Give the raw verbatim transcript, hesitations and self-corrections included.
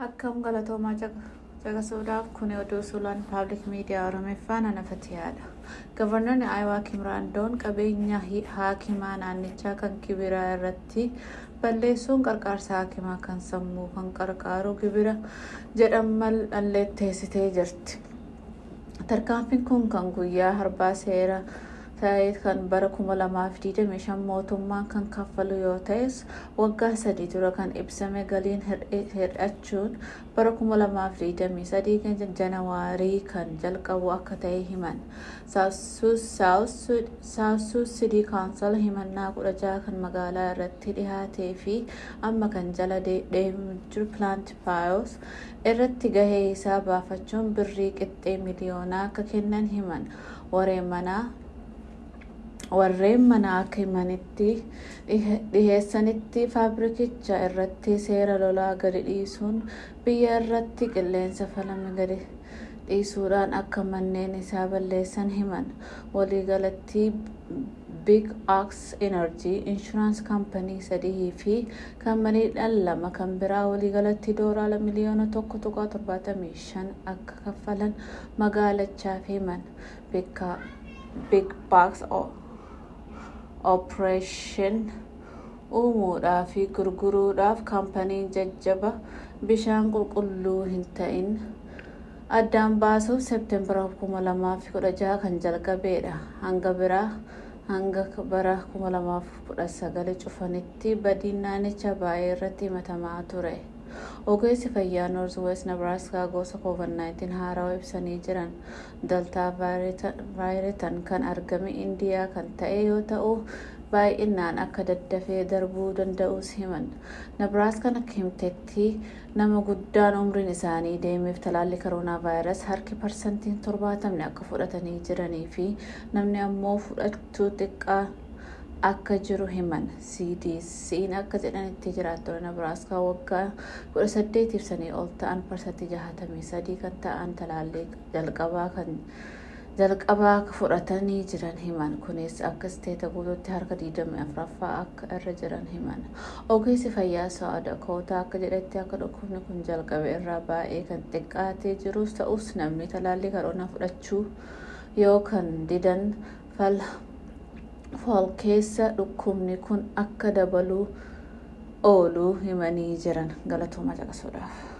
Akkam galatoomaa caqasuudhaaf kun oduu suulaan paablik miidiyaa Oromeeffaan anafatiyaadha. Gavarnoonni Ayiwaa Kim Raandoon qabeenya haakimaa naannichaa kan Kibiraa irratti balleessuun qarqaarsa haakimaa kan sammuu kan qarqaaru Kibira jedhaman dhalleetteessitee jirti. Tarkaanfiin kun kan guyyaa harbaa seera ta'ee kan bara kuma lamaaf digdamii shan mootummaan kan kaffalu yoo ta'es waggaa sadii dura kan ibsame galiin hir'achuun bara kuma lamaaf digdamii sadii janawaarii kan jalqabu akka ta'e himan. Saawus Sidii Kaansal himannaa kudha jaha kan magaalaa irratti dhihaatee fi amma kan jala deemu jiru Pilaant Paayos irratti gahee isaa baafachuun birrii qixxee miliyoonaa akka kennan himan. Warreen manaa warreen mana akka himanitti dhiheessanitti faabrikicha irratti seera lolaa gadi dhiisuun biyya irratti qilleensa falame gadi dhiisuudhaan akka manneen isaa balleessan himan. Waliigalatti Big Ox Energy Insurance Company sadii fi kampaniidhaan lama kan biraa waliigalatti doolaara miliyoona tokko tuqaa torbaatamii shan akka kaffalan magaalachaaf himan. Big Box Operation uumuudhaaf fi gurguruudhaaf kaampaniin jajjaba bishaan qulqulluu hin ta'in addaan baasuuf Seepteembara kuma lamaaf kudha jaha kan jalqabeedha. Hanga biraa hanga bara kuma lamaaf kudha sagal cufanitti badiin naannicha baay'ee irratti himatamaa ture. Ogeessi fayyaa North West Nebraska gosa COVID nineteen haarawaa ibsanii jiran Delta vaayiratan kan argame Indiyaa kan ta'e yoo ta'u baay'inaan akka daddafee darbuu danda'us himan. Nebraskaan akka himtetti nama guddaan umriin isaanii deemeef talaalli koronaa vaayirasii harki parsantiin torbaatamni akka fudhatanii jiranii fi namni ammoo fudhachuu xiqqaa akka jiru himan. C D C'n akka jedhanitti jiraattonni Nebraskaa waggaa kudha saddeet ibsanii ol ta'an parsantii jahatamii sadii kan ta'an talaallii jalqabaa kan jalqabaa fudhatanii jiran himan. Kunis akka isteeta guutuutti harka digdamii afuraffaa akka irra jiran himan. Ogeessi fayyaa Saawud Dakootaa akka jedhetti akka dhukkubni kun jalqabe irraa baay'ee kan xiqqaatee jirus ta'us namni talaallii koronaa fudhachuu yoo kan didan fall keessa dhukkubni kun akka dabaluu ooluu himanii jiran. Galatoomaa caqasuudhaaf.